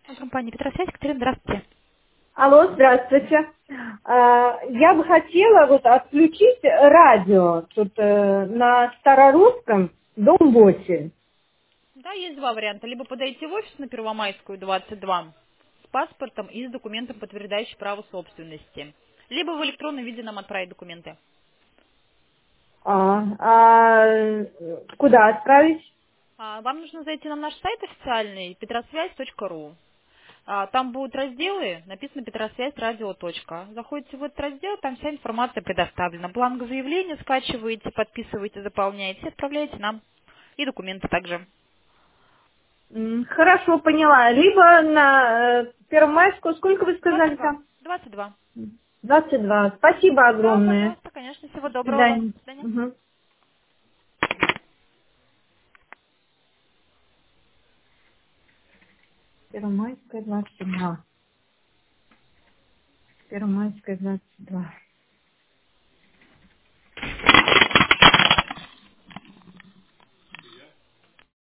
Компания Петросвязь, Екатерина, здравствуйте. Алло, здравствуйте. Я бы хотела вот отключить радио тут на Старорусском, дом 8. Да, есть два варианта. Либо подойти в офис на Первомайскую, 22, с паспортом и с документом, подтверждающим право собственности. Либо в электронном виде нам отправить документы. Куда отправить? Вам нужно зайти на наш сайт официальный, petrosвязь.ру. Там будут разделы, написано Петросвязь радио. Заходите в этот раздел, там вся информация предоставлена. Бланк заявления скачиваете, подписываете, заполняете, отправляете нам. И документы также. Хорошо, поняла. Либо на Первомайскую, сколько вы сказали 22. там? 22. 22. Спасибо Да, огромное. пожалуйста, конечно. Всего До доброго вам. свидания. До свидания. Мгм. Первомайская, 22. Первомайская, 22.